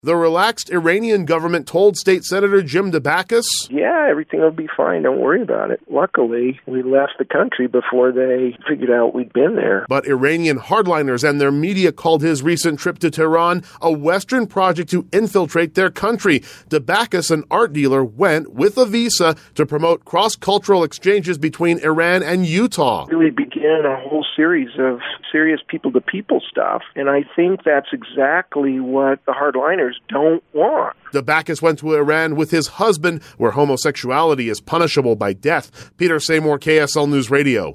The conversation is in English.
The relaxed Iranian government told State Senator Jim Dabakis, "Yeah, everything will be fine. Don't worry about it." Luckily, we left the country before they figured out we'd been there. But Iranian hardliners and their media called his recent trip to Tehran a Western project to infiltrate their country. Dabakis, an art dealer, went with a visa to promote cross-cultural exchanges between Iran and Utah. Really began a whole series of serious people-to-people stuff, and I think that's exactly what the hardliners don't want. Dabakis went to Iran with his husband, where homosexuality is punishable by death. Peter Seymour, KSL News Radio.